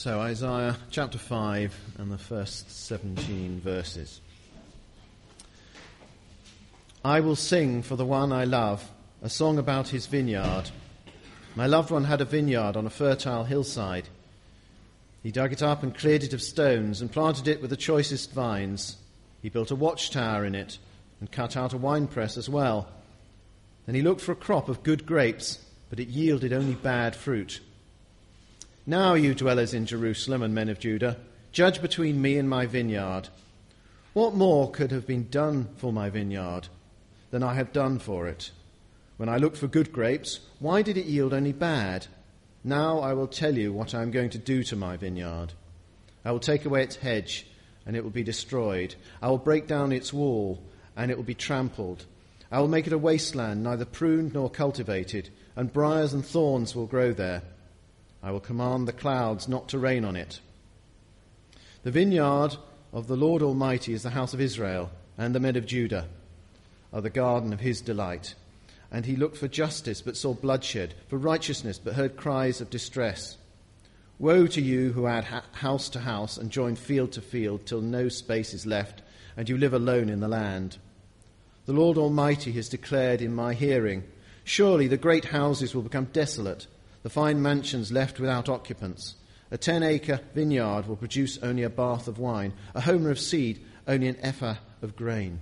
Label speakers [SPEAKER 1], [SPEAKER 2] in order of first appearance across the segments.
[SPEAKER 1] So Isaiah chapter 5 and the first 17 verses. I will sing for the one I love, a song about his vineyard. My loved one had a vineyard on a fertile hillside. He dug it up and cleared it of stones and planted it with the choicest vines. He built a watchtower in it and cut out a winepress as well. Then he looked for a crop of good grapes, but it yielded only bad fruit. Now, you dwellers in Jerusalem and men of Judah, judge between me and my vineyard. What more could have been done for my vineyard than I have done for it? When I looked for good grapes, why did it yield only bad? Now I will tell you what I am going to do to my vineyard. I will take away its hedge, and it will be destroyed. I will break down its wall, and it will be trampled. I will make it a wasteland, neither pruned nor cultivated, and briars and thorns will grow there. I will command the clouds not to rain on it. The vineyard of the Lord Almighty is the house of Israel, and the men of Judah are the garden of his delight. And he looked for justice, but saw bloodshed, for righteousness, but heard cries of distress. Woe to you who add house to house and join field to field, till no space is left, and you live alone in the land. The Lord Almighty has declared in my hearing, surely the great houses will become desolate, the fine mansions left without occupants. A 10-acre vineyard will produce only a bath of wine, a homer of seed, only an ephah of grain.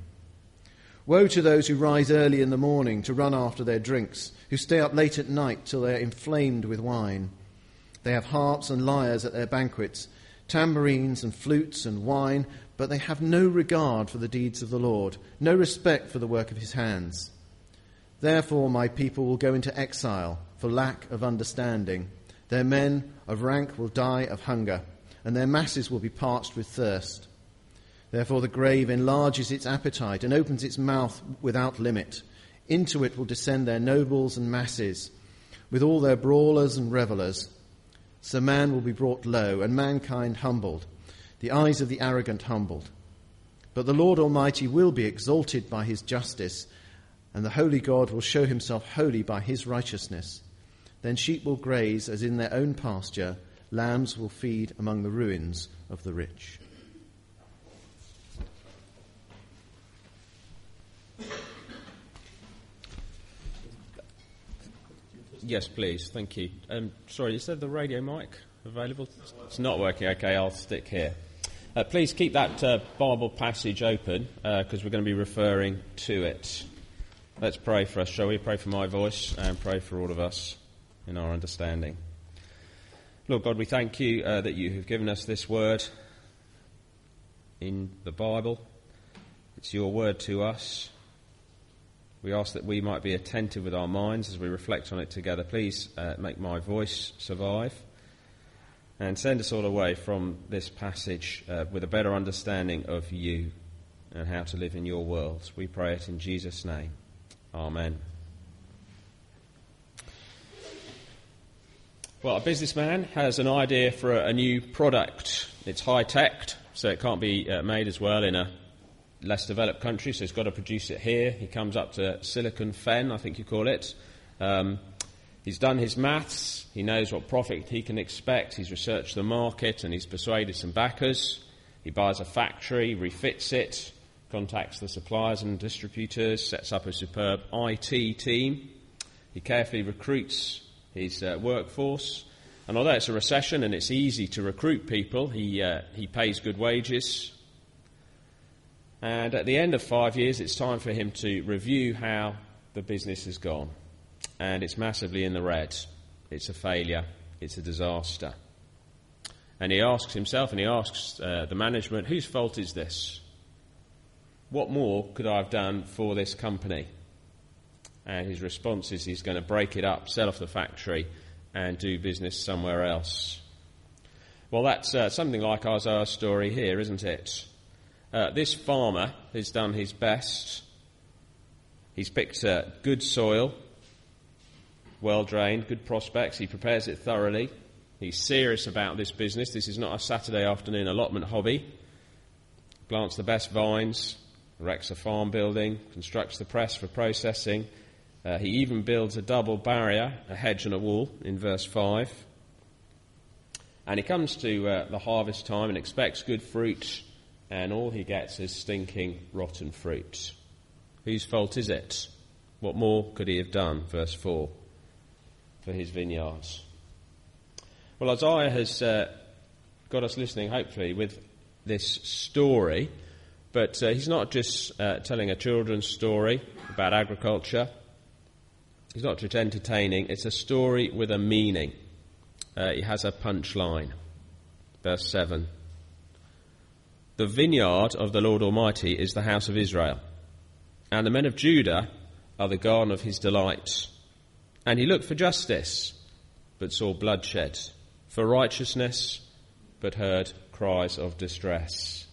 [SPEAKER 1] Woe to those who rise early in the morning to run after their drinks, who stay up late at night till they are inflamed with wine. They have harps and lyres at their banquets, tambourines and flutes and wine, but they have no regard for the deeds of the Lord, no respect for the work of his hands. Therefore my people will go into exile for lack of understanding. Their men of rank will die of hunger, and their masses will be parched with thirst. Therefore the grave enlarges its appetite and opens its mouth without limit. Into it will descend their nobles and masses, with all their brawlers and revellers. So man will be brought low, and mankind humbled, the eyes of the arrogant humbled. But the Lord Almighty will be exalted by his justice, and the holy God will show himself holy by his righteousness. Then sheep will graze as in their own pasture, lambs will feed among the ruins of the rich.
[SPEAKER 2] Yes, please. Thank you. Sorry, is there the radio mic available? It's not working. Okay, I'll stick here. Please keep that Bible passage open because we're going to be referring to it. Let's pray for us, shall we? Pray for my voice and pray for all of us in our understanding. Lord God, we thank you that you have given us this word in the Bible. It's your word to us. We ask that we might be attentive with our minds as we reflect on it together. Please make my voice survive and send us all away from this passage with a better understanding of you and how to live in your world. We pray it in Jesus' name. Amen. Well, a businessman has an idea for a new product. It's high-tech, so it can't be made as well in a less developed country, so he's got to produce it here. He comes up to Silicon Fen, I think you call it. He's done his maths. He knows what profit he can expect. He's researched the market and he's persuaded some backers. He buys a factory, refits it, contacts the suppliers and distributors, sets up a superb IT team. He carefully recruits his workforce. And although it's a recession and it's easy to recruit people, he pays good wages. And at the end of 5 years, it's time for him to review how the business has gone. And it's massively in the red. It's a failure. It's a disaster. And he asks himself and he asks the management, whose fault is this? What more could I have done for this company? And his response is he's going to break it up, sell off the factory, and do business somewhere else. Well, that's something like Isaiah's story here, isn't it? This farmer has done his best. He's picked good soil, well-drained, good prospects. He prepares it thoroughly. He's serious about this business. This is not a Saturday afternoon allotment hobby. Plants the best vines, erects a farm building, constructs the press for processing. He even builds a double barrier, a hedge and a wall, in verse 5. And he comes to the harvest time and expects good fruit, and all he gets is stinking, rotten fruit. Whose fault is it? What more could he have done, verse 4, for his vineyards? Well, Isaiah has got us listening, hopefully, with this story, but he's not just telling a children's story about agriculture. He's not just entertaining. It's a story with a meaning. He has a punchline. Verse 7. The vineyard of the Lord Almighty is the house of Israel, and the men of Judah are the garden of his delight. And he looked for justice, but saw bloodshed, for righteousness, but heard cries of distress.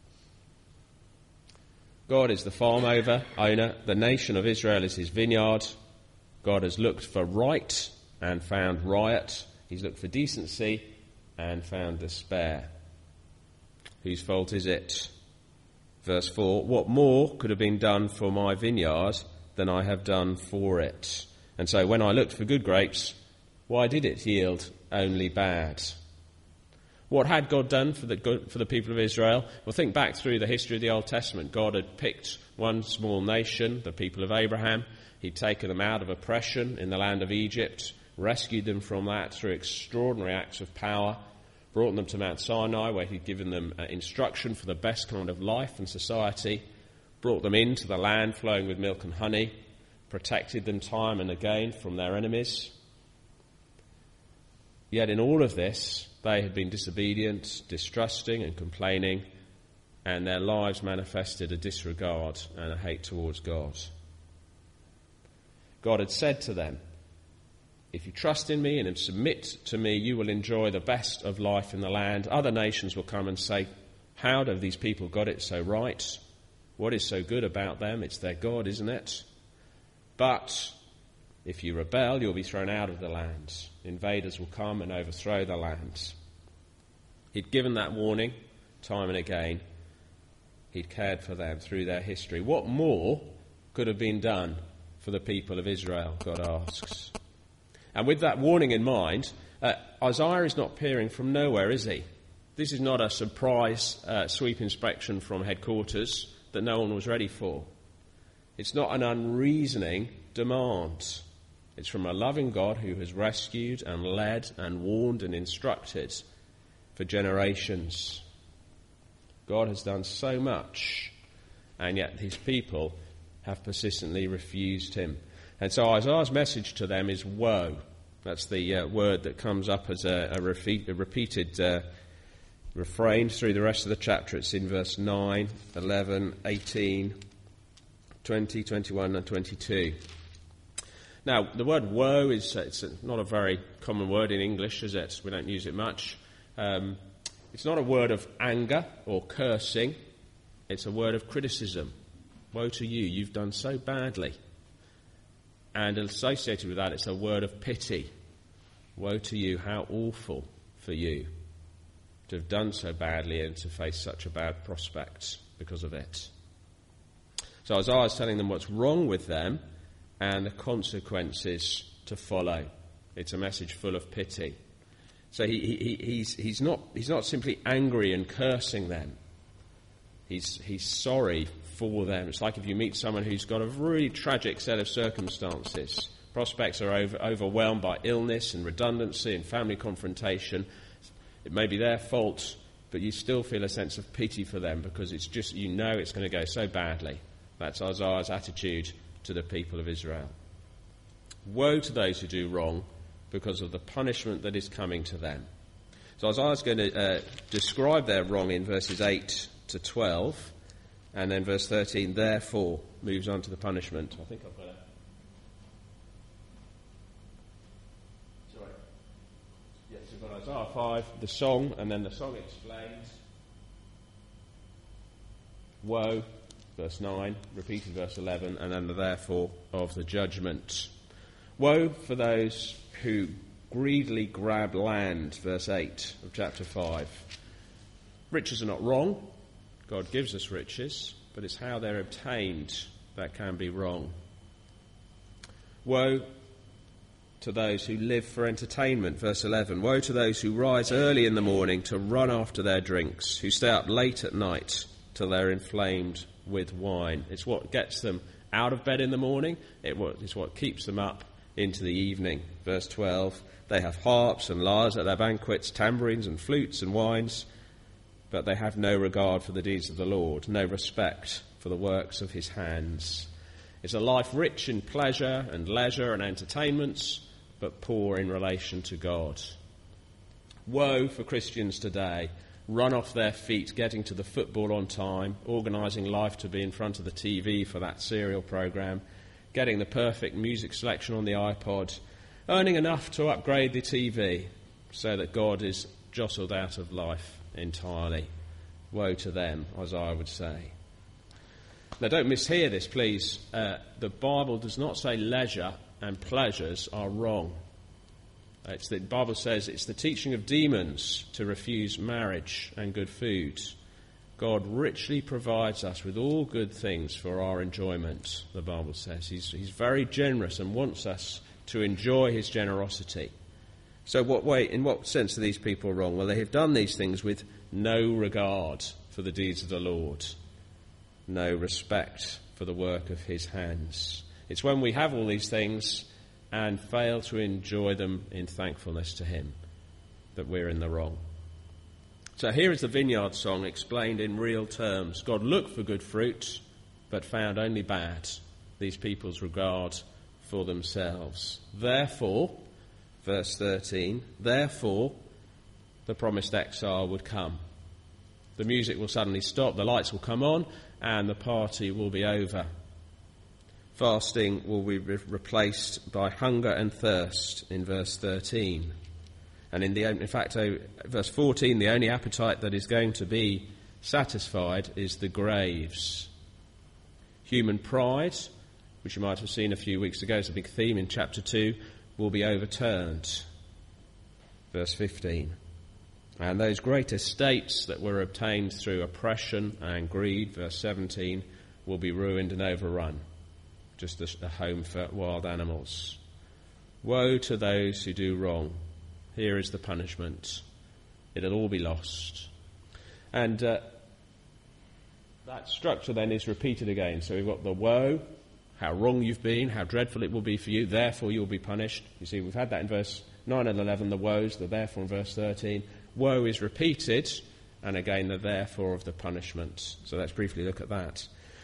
[SPEAKER 2] God is the farm owner. The nation of Israel is his vineyard. God has looked for right and found riot. He's looked for decency and found despair. Whose fault is it? Verse 4, what more could have been done for my vineyard than I have done for it? And so when I looked for good grapes, why did it yield only bad? What had God done for the people of Israel? Well, think back through the history of the Old Testament. God had picked one small nation, the people of Abraham. He'd taken them out of oppression in the land of Egypt, rescued them from that through extraordinary acts of power, brought them to Mount Sinai, where he'd given them instruction for the best kind of life and society, brought them into the land flowing with milk and honey, protected them time and again from their enemies. Yet in all of this, they had been disobedient, distrusting and complaining, and their lives manifested a disregard and a hate towards God. God had said to them, if you trust in me and submit to me, you will enjoy the best of life in the land. Other nations will come and say, how have these people got it so right? What is so good about them? It's their God, isn't it? But if you rebel, you'll be thrown out of the land. Invaders will come and overthrow the land. He'd given that warning time and again. He'd cared for them through their history. What more could have been done for the people of Israel, God asks. And with that warning in mind, Isaiah is not peering from nowhere, is he? This is not a surprise sweep inspection from headquarters that no one was ready for. It's not an unreasoning demand. It's from a loving God who has rescued and led and warned and instructed for generations. God has done so much, and yet his people have persistently refused him. And so Isaiah's message to them is woe. That's the word that comes up as a repeated refrain through the rest of the chapter. It's in verse 9, 11, 18, 20, 21 and 22. Now, the word woe is it's not a very common word in English, is it? We don't use it much. It's not a word of anger or cursing. It's a word of criticism. Woe to you, you've done so badly. And associated with that, it's a word of pity. Woe to you, how awful for you to have done so badly and to face such a bad prospect because of it. So Isaiah is telling them what's wrong with them and the consequences to follow. It's a message full of pity. So he's not simply angry and cursing them. He's sorry for them. It's like if you meet someone who's got a really tragic set of circumstances. Prospects are overwhelmed by illness and redundancy and family confrontation. It may be their fault, but you still feel a sense of pity for them because it's just, you know it's going to go so badly. That's Isaiah's attitude to the people of Israel. Woe to those who do wrong because of the punishment that is coming to them. So Isaiah's going to describe their wrong in verses 8 to 12, and then verse 13, therefore, moves on to the punishment. I think I've got it. Sorry. Yes, we've got Isaiah 5, the song, and then the song explains. Woe, verse 9, repeated verse 11, and then the therefore of the judgment. Woe for those who greedily grab land, verse 8 of chapter 5. Riches are not wrong. God gives us riches, but it's how they're obtained that can be wrong. Woe to those who live for entertainment. Verse 11, woe to those who rise early in the morning to run after their drinks, who stay up late at night till they're inflamed with wine. It's what gets them out of bed in the morning. It's what keeps them up into the evening. Verse 12, they have harps and lyres at their banquets, tambourines and flutes and wines, but they have no regard for the deeds of the Lord, no respect for the works of his hands. It's a life rich in pleasure and leisure and entertainments, but poor in relation to God. Woe for Christians today, run off their feet getting to the football on time, organising life to be in front of the TV for that serial programme, getting the perfect music selection on the iPod, earning enough to upgrade the TV so that God is jostled out of life entirely. Woe to them, as I would say. Now, don't mishear this, please. The Bible does not say leisure and pleasures are wrong. The Bible says it's the teaching of demons to refuse marriage and good food. God richly provides us with all good things for our enjoyment, the Bible says. He's very generous and wants us to enjoy his generosity. So in what sense are these people wrong? Well, they have done these things with no regard for the deeds of the Lord, no respect for the work of his hands. It's when we have all these things and fail to enjoy them in thankfulness to him that we're in the wrong. So here is the vineyard song explained in real terms. God looked for good fruit, but found only bad, these people's regard for themselves. Therefore, verse 13, therefore the promised exile would come. The music will suddenly stop, the lights will come on, and the party will be over. Fasting will be replaced by hunger and thirst in verse 13. And in fact, verse 14, the only appetite that is going to be satisfied is the graves. Human pride, which you might have seen a few weeks ago as a big theme in chapter 2, will be overturned. Verse 15. And those great estates that were obtained through oppression and greed, verse 17, will be ruined and overrun, just a home for wild animals. Woe to those who do wrong. Here is the punishment. It'll all be lost. And that structure then is repeated again. So we've got the woe, how wrong you've been, how dreadful it will be for you, therefore you'll be punished. You see, we've had that in verse 9 and 11, the woes, the therefore in verse 13. Woe is repeated, and again the therefore of the punishment. So let's briefly look at that.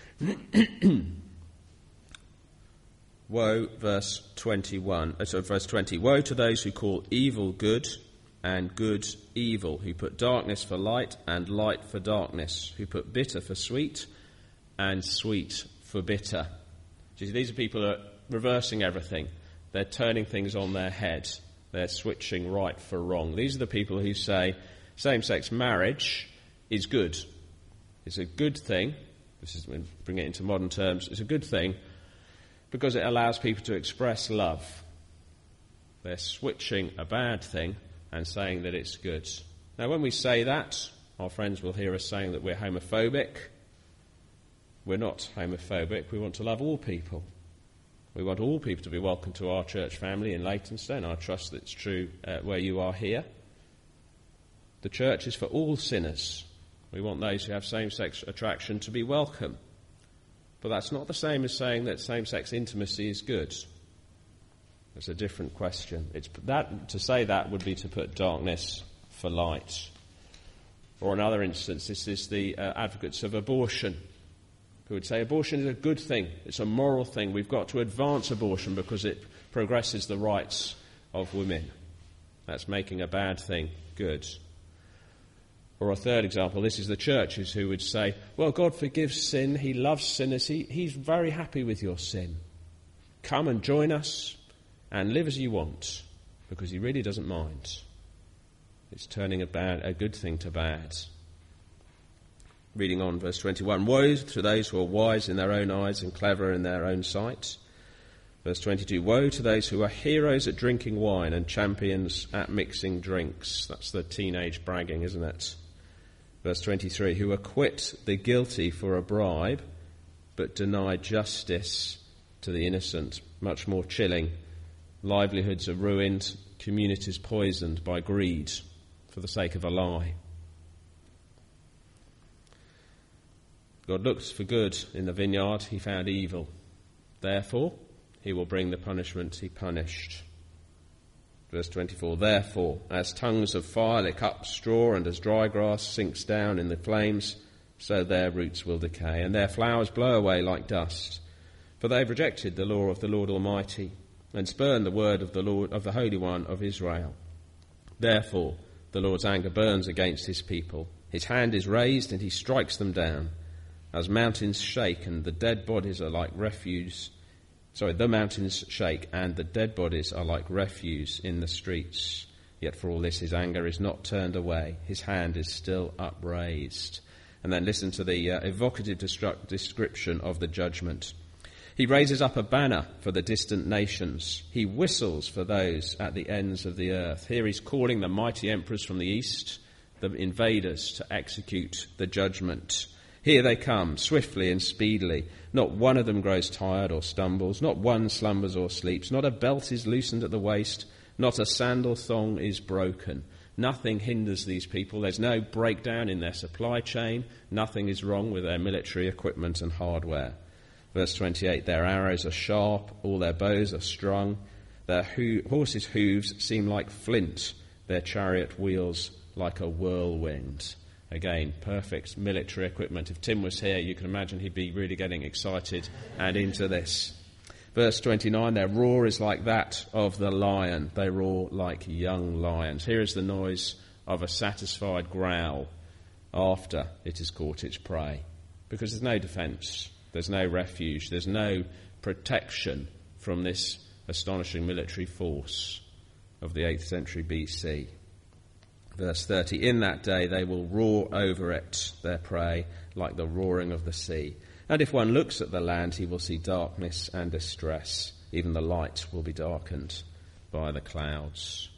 [SPEAKER 2] Woe, verse 21. Verse 20. Woe to those who call evil good and good evil, who put darkness for light and light for darkness, who put bitter for sweet and sweet for bitter. See, these are people who are reversing everything. They're turning things on their head. They're switching right for wrong. These are the people who say same-sex marriage is good. It's a good thing. This is, bring it into modern terms, it's a good thing because it allows people to express love. They're switching a bad thing and saying that it's good. Now, when we say that, our friends will hear us saying that we're homophobic. We're not homophobic. We want to love all people. We want all people to be welcome to our church family in Leytonstone. I trust that's true where you are here. The church is for all sinners. We want those who have same-sex attraction to be welcome. But that's not the same as saying that same-sex intimacy is good. It's a different question. To say that would be to put darkness for light. Or another instance, this is the advocates of abortion, who would say abortion is a good thing. It's a moral thing. We've got to advance abortion because it progresses the rights of women. That's making a bad thing good. Or a third example, this is the churches who would say, well, God forgives sin. He loves sinners. He's very happy with your sin. Come and join us and live as you want, because he really doesn't mind. It's turning a good thing to bad. Reading on, verse 21, woe to those who are wise in their own eyes and clever in their own sight. Verse 22, woe to those who are heroes at drinking wine and champions at mixing drinks. That's the teenage bragging, isn't it? Verse 23, who acquit the guilty for a bribe, but deny justice to the innocent. Much more chilling livelihoods are ruined, communities poisoned by greed for the sake of a lie. God looked for good in the vineyard, he found evil. Therefore, he will bring the punishment he punished. Verse 24, therefore, as tongues of fire lick up straw and as dry grass sinks down in the flames, so their roots will decay and their flowers blow away like dust. For they have rejected the law of the Lord Almighty and spurned the word of the Lord, of the Holy One of Israel. Therefore, the Lord's anger burns against his people. His hand is raised and he strikes them down. As mountains shake and the dead bodies are like refuse. The mountains shake and the dead bodies are like refuse in the streets. Yet for all this his anger is not turned away. His hand is still upraised. And then listen to the evocative description of the judgment. He raises up a banner for the distant nations. He whistles for those at the ends of the earth. Here he's calling the mighty emperors from the east, the invaders, to execute the judgment. Here they come, swiftly and speedily. Not one of them grows tired or stumbles. Not one slumbers or sleeps. Not a belt is loosened at the waist. Not a sandal thong is broken. Nothing hinders these people. There's no breakdown in their supply chain. Nothing is wrong with their military equipment and hardware. Verse 28, their arrows are sharp. All their bows are strung. Their horses' hooves seem like flint. Their chariot wheels like a whirlwind. Again, perfect military equipment. If Tim was here, you can imagine he'd be really getting excited and into this. Verse 29, their roar is like that of the lion. They roar like young lions. Here is the noise of a satisfied growl after it has caught its prey. Because there's no defence, there's no refuge, there's no protection from this astonishing military force of the 8th century BC. Verse 30, in that day they will roar over it, their prey, like the roaring of the sea. And if one looks at the land, he will see darkness and distress. Even the light will be darkened by the clouds.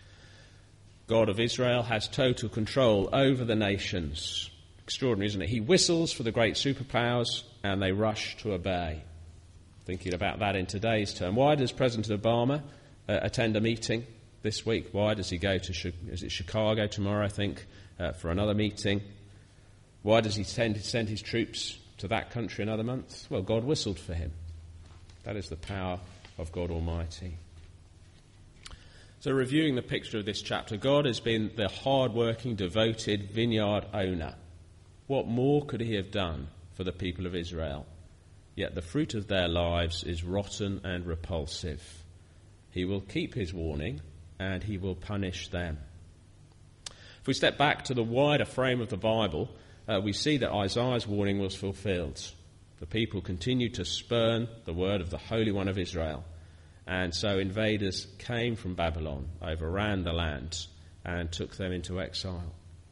[SPEAKER 2] God of Israel has total control over the nations. Extraordinary, isn't it? He whistles for the great superpowers and they rush to obey. Thinking about that in today's term. Why does President Obama attend a meeting this week? Why does he go to Chicago tomorrow, I think, for another meeting? Why does he send his troops to that country another month? Well, God whistled for him. That is the power of God Almighty. So reviewing the picture of this chapter, God has been the hard-working, devoted vineyard owner. What more could he have done for the people of Israel? Yet the fruit of their lives is rotten and repulsive. He will keep his warning and he will punish them. If we step back to the wider frame of the Bible, we see that Isaiah's warning was fulfilled. The people continued to spurn the word of the Holy One of Israel. And so invaders came from Babylon, overran the land, and took them into exile.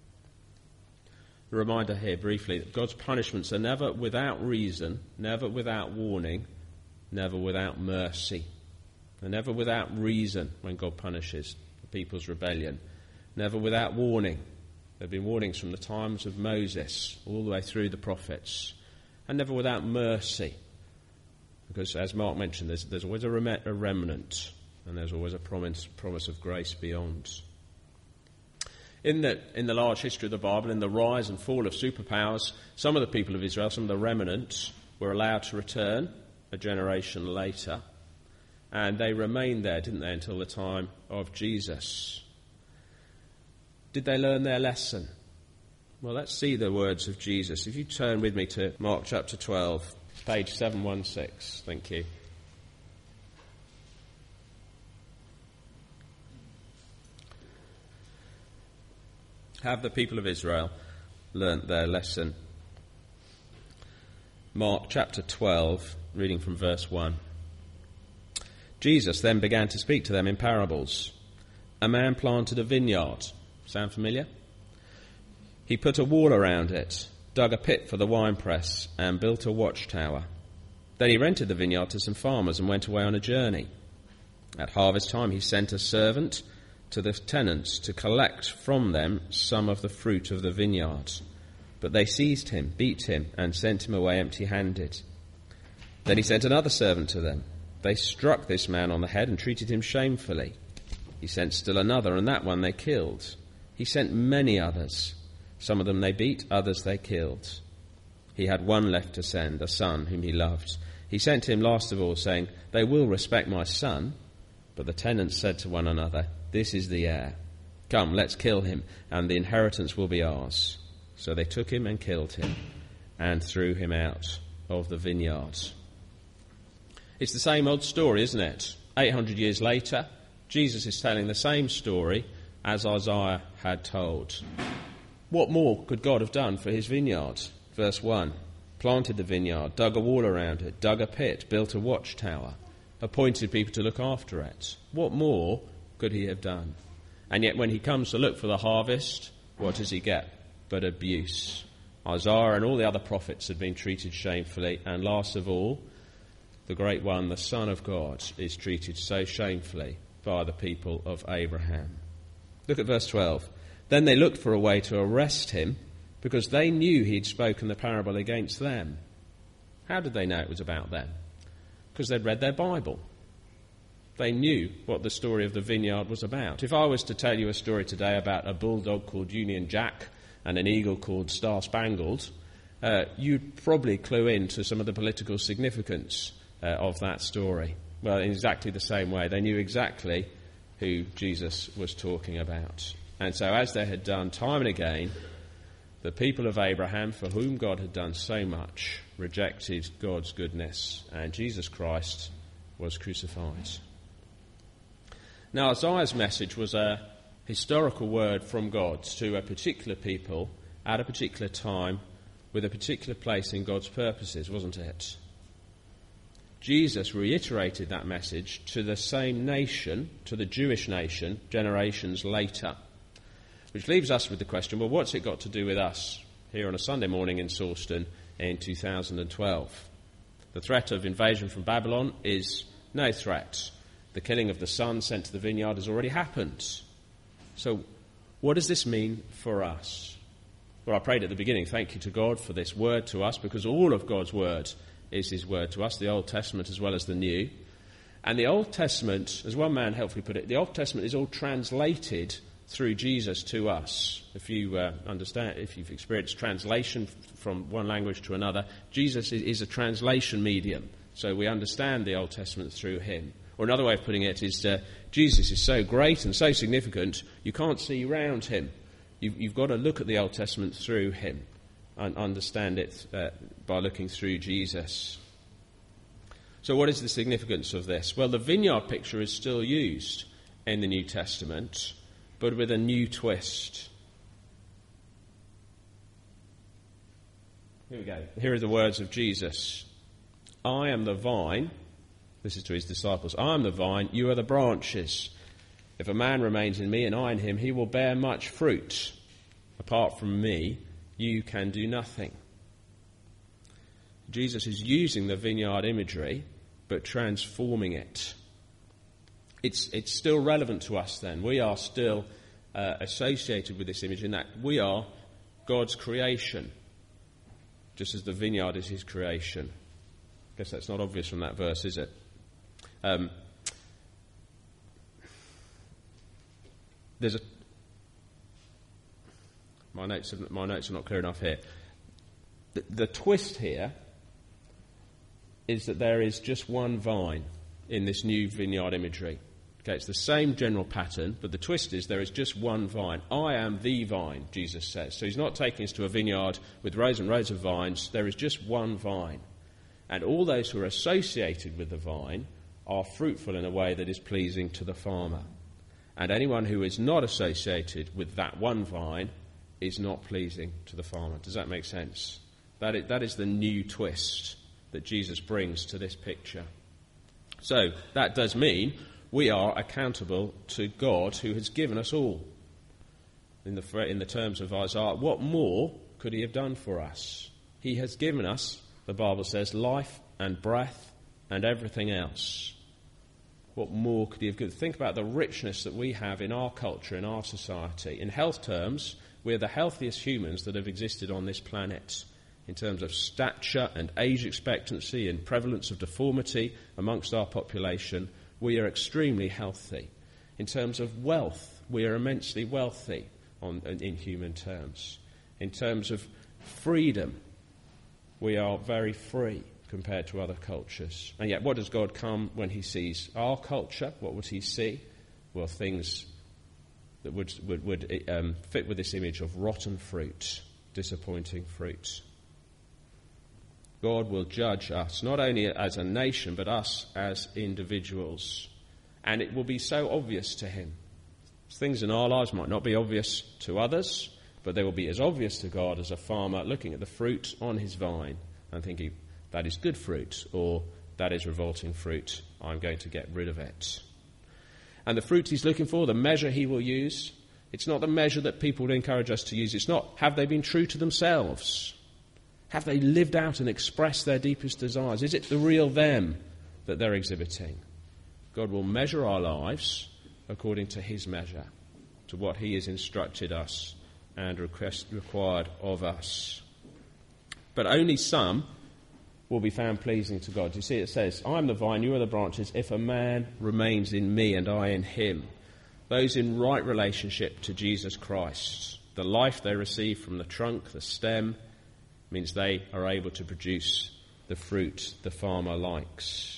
[SPEAKER 2] A reminder here briefly that God's punishments are never without reason, never without warning, never without mercy. They're never without reason when God punishes the people's rebellion. Never without warning. There have been warnings from the times of Moses all the way through the prophets. And never without mercy. Because as Mark mentioned, there's always a remnant. And there's always a promise of grace beyond. In the large history of the Bible, in the rise and fall of superpowers, some of the people of Israel, some of the remnants, were allowed to return a generation later. And they remained there, didn't they, until the time of Jesus. Did they learn their lesson? Well, let's see the words of Jesus. If you turn with me to Mark chapter 12, page 716. Thank you. Have the people of Israel learnt their lesson? Mark chapter 12, reading from verse 1. Jesus then began to speak to them in parables. A man planted a vineyard. Sound familiar? He put a wall around it, dug a pit for the winepress, and built a watchtower. Then he rented the vineyard to some farmers and went away on a journey. At harvest time he sent a servant to the tenants to collect from them some of the fruit of the vineyard. But they seized him, beat him, and sent him away empty-handed. Then he sent another servant to them, They struck this man on the head and treated him shamefully. He sent still another, and that one they killed. He sent many others. Some of them they beat, others they killed. He had one left to send, a son whom he loved. He sent him last of all, saying, "They will respect my son." But the tenants said to one another, "This is the heir. Come, let's kill him, and the inheritance will be ours." So they took him and killed him, and threw him out of the vineyard. It's the same old story, isn't it? 800 years later, Jesus is telling the same story as Isaiah had told. What more could God have done for his vineyard? Verse 1, planted the vineyard, dug a wall around it, dug a pit, built a watchtower, appointed people to look after it. What more could he have done? And yet when he comes to look for the harvest, what does he get but abuse? Isaiah and all the other prophets had been treated shamefully, and last of all, the great one, the Son of God, is treated so shamefully by the people of Abraham. Look at verse 12. Then they looked for a way to arrest him, because they knew he'd spoken the parable against them. How did they know it was about them? Because they'd read their Bible. They knew what the story of the vineyard was about. If I was to tell you a story today about a bulldog called Union Jack and an eagle called Star Spangled, you'd probably clue in to some of the political significance of that story. Well, in exactly the same way, they knew exactly who Jesus was talking about. And so, as they had done time and again, the people of Abraham, for whom God had done so much, rejected God's goodness, and Jesus Christ was crucified. Now, Isaiah's message was a historical word from God to a particular people at a particular time with a particular place in God's purposes, wasn't it? Jesus reiterated that message to the same nation, to the Jewish nation, generations later. Which leaves us with the question, well, what's it got to do with us here on a Sunday morning in Sawston in 2012? The threat of invasion from Babylon is no threat. The killing of the son sent to the vineyard has already happened. So what does this mean for us? Well, I prayed at the beginning, thank you to God for this word to us, because all of God's word is his word to us, the Old Testament as well as the New. And the Old Testament, as one man helpfully put it, the Old Testament is all translated through Jesus to us. If you understand, if you've experienced translation from one language to another, Jesus is a translation medium. So we understand the Old Testament through him. Or another way of putting it is Jesus is so great and so significant, you can't see round him. You've got to look at the Old Testament through him and understand it by looking through Jesus. So what is the significance of this? Well, the vineyard picture is still used in the New Testament, but with a new twist. Here we go. Here are the words of Jesus. I am the vine. This is to his disciples. I am the vine, you are the branches. If a man remains in me and I in him, he will bear much fruit. Apart from me, you can do nothing. Jesus is using the vineyard imagery, but transforming it. It's still relevant to us then. We are still associated with this image in that we are God's creation, just as the vineyard is his creation. I guess that's not obvious from that verse, is it? My notes are not clear enough here. The twist here is that there is just one vine in this new vineyard imagery. Okay, it's the same general pattern, but the twist is there is just one vine. I am the vine, Jesus says. So he's not taking us to a vineyard with rows and rows of vines. There is just one vine. And all those who are associated with the vine are fruitful in a way that is pleasing to the farmer. And anyone who is not associated with that one vine is not pleasing to the farmer. Does that make sense? That is the new twist that Jesus brings to this picture. So that does mean we are accountable to God who has given us all. In the terms of Isaiah, what more could he have done for us? He has given us, the Bible says, life and breath and everything else. What more could he have given? Think about the richness that we have in our culture, in our society. In health terms, we're the healthiest humans that have existed on this planet. in terms of stature and age expectancy and prevalence of deformity amongst our population, we are extremely healthy. In terms of wealth, we are immensely wealthy in human terms. In terms of freedom, we are very free compared to other cultures. And yet, what does God come when he sees our culture? What would he see? Well, things that would fit with this image of rotten fruit, disappointing fruit. God will judge us, not only as a nation, but us as individuals. And it will be so obvious to him. Things in our lives might not be obvious to others, but they will be as obvious to God as a farmer looking at the fruit on his vine and thinking, that is good fruit, or that is revolting fruit, I'm going to get rid of it. And the fruit he's looking for, the measure he will use, it's not the measure that people would encourage us to use. It's not, have they been true to themselves? Have they lived out and expressed their deepest desires? Is it the real them that they're exhibiting? God will measure our lives according to his measure, to what he has instructed us and required of us. But only some will be found pleasing to God. You see, it says, I am the vine, you are the branches. If a man remains in me and I in him, those in right relationship to Jesus Christ, the life they receive from the trunk, the stem, means they are able to produce the fruit the farmer likes.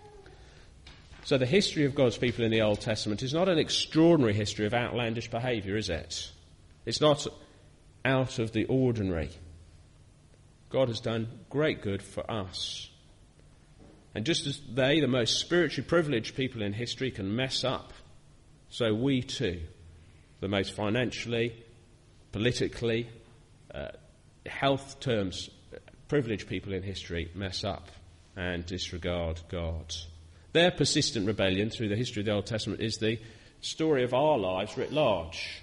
[SPEAKER 2] So the history of God's people in the Old Testament is not an extraordinary history of outlandish behaviour, is it? It's not out of the ordinary. God has done great good for us. And just as they, the most spiritually privileged people in history, can mess up, so we too, the most financially, politically, health terms, privileged people in history mess up and disregard God. Their persistent rebellion through the history of the Old Testament is the story of our lives writ large.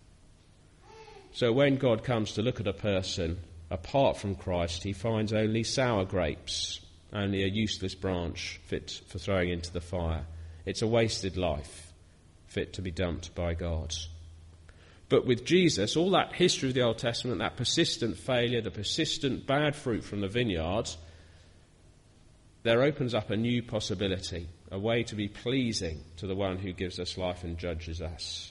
[SPEAKER 2] So when God comes to look at a person apart from Christ, he finds only sour grapes, only a useless branch fit for throwing into the fire. It's a wasted life, fit to be dumped by God. But with Jesus, all that history of the Old Testament, that persistent failure, the persistent bad fruit from the vineyard, there opens up a new possibility, a way to be pleasing to the one who gives us life and judges us.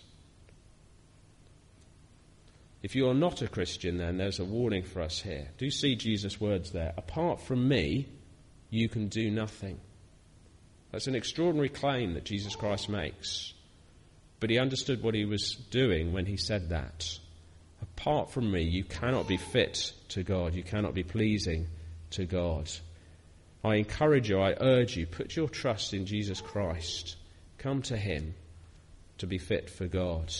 [SPEAKER 2] If you are not a Christian, then there's a warning for us here. Do see Jesus' words there. Apart from me, you can do nothing. That's an extraordinary claim that Jesus Christ makes. But he understood what he was doing when he said that. Apart from me, you cannot be fit to God. You cannot be pleasing to God. I encourage you, I urge you, put your trust in Jesus Christ. Come to him to be fit for God.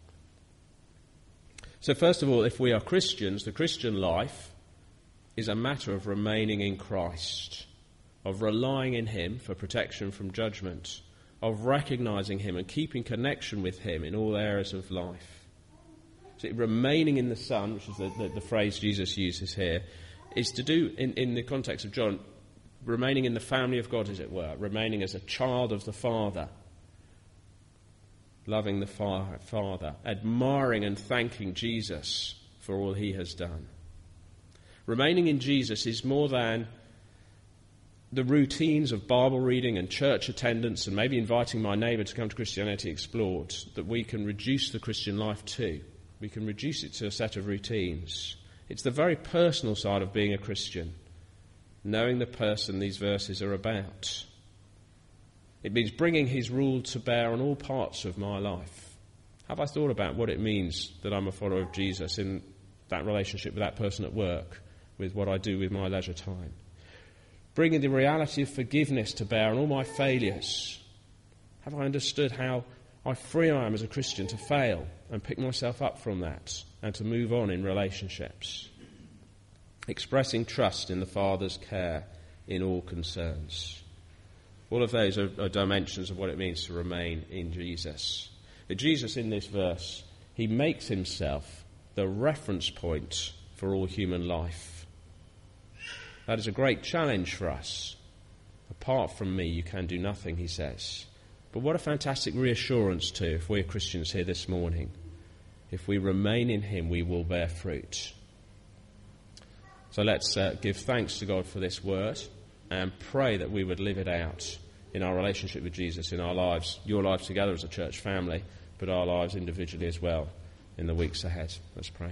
[SPEAKER 2] So first of all, if we are Christians, the Christian life is a matter of remaining in Christ, of relying in him for protection from judgment, of recognising him and keeping connection with him in all areas of life. So remaining in the Son, which is the phrase Jesus uses here, is to do, in the context of John, remaining in the family of God, as it were, remaining as a child of the Father, loving the Father, admiring and thanking Jesus for all he has done. Remaining in Jesus is more than the routines of Bible reading and church attendance and maybe inviting my neighbour to come to Christianity Explored that we can reduce the Christian life to. We can reduce it to a set of routines. It's the very personal side of being a Christian, knowing the person these verses are about. It means bringing his rule to bear on all parts of my life. Have I thought about what it means that I'm a follower of Jesus in that relationship with that person at work, with what I do with my leisure time? Bringing the reality of forgiveness to bear on all my failures. Have I understood how free I am as a Christian to fail and pick myself up from that and to move on in relationships? Expressing trust in the Father's care in all concerns. All of those are dimensions of what it means to remain in Jesus. But Jesus, in this verse, he makes himself the reference point for all human life. That is a great challenge for us. Apart from me, you can do nothing, he says. But what a fantastic reassurance too, if we're Christians here this morning. If we remain in him, we will bear fruit. So let's give thanks to God for this word and pray that we would live it out in our relationship with Jesus, in our lives, your lives together as a church family, but our lives individually as well in the weeks ahead. Let's pray.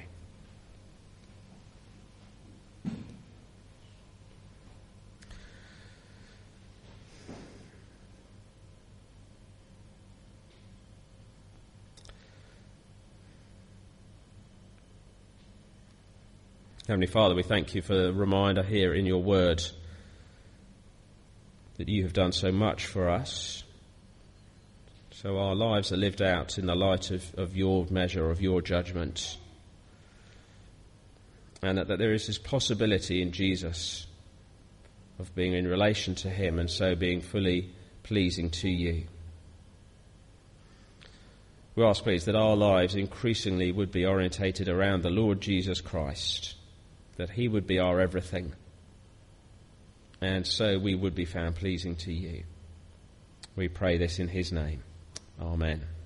[SPEAKER 2] Heavenly Father, we thank you for the reminder here in your word that you have done so much for us. So our lives are lived out in the light of your measure, of your judgment. And that there is this possibility in Jesus of being in relation to him and so being fully pleasing to you. We ask, please, that our lives increasingly would be orientated around the Lord Jesus Christ, that he would be our everything, and so we would be found pleasing to you. We pray this in his name. Amen.